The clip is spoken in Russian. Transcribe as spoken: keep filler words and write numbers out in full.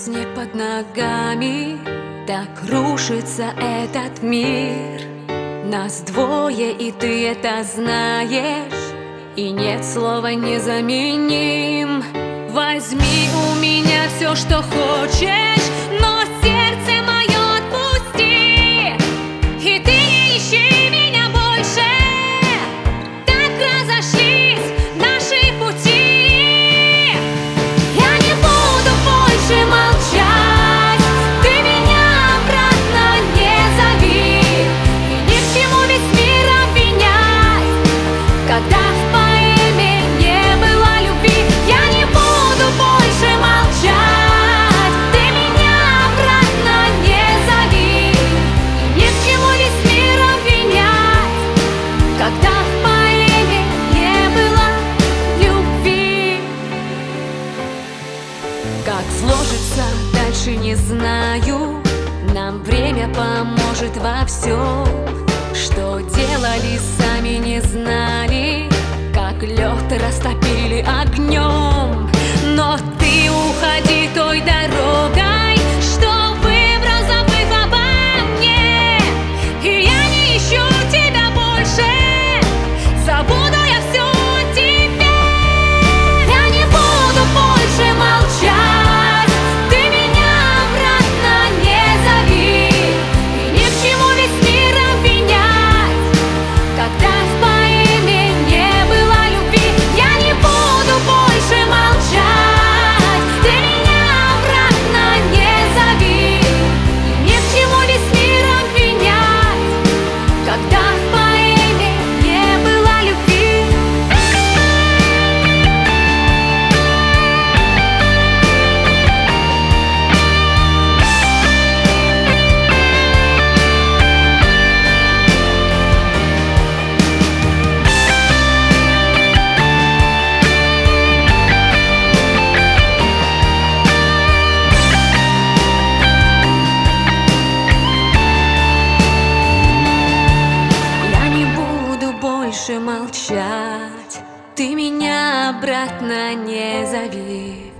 снег под ногами, так рушится этот мир. Нас двое, и ты это знаешь, и нет слова «незаменим». Возьми у меня все, что хочешь, но сердце мое отпусти, и ты не ищи меня больше. Так разошлись наши пути. Я не буду больше молчать, ты меня обратно не зови, и ни к чему весь мир обвинять, когда в поэме не было любви. Я не буду больше молчать, ты меня обратно не зови, и ни к чему весь мир обвинять, когда в поэме не было любви. Как сложится дальше, не знаю, нам время поможет во всем. Что делали, сами не знали, как лед растопили огнем. Но ты уходи той дорогой, что выбрал, забыв обо мне, и я не ищу тебя больше, забуду я все теперь. Я не буду больше молчать, ты меня обратно не зови, и ни к чему весь мир обвинять, когда в поэме не было любви. Я не буду больше молчать, ты меня обратно не зови, и ни к чему весь мир обвинять, когда в поэме не было любви. Я не буду больше молчать, ты меня обратно не зови.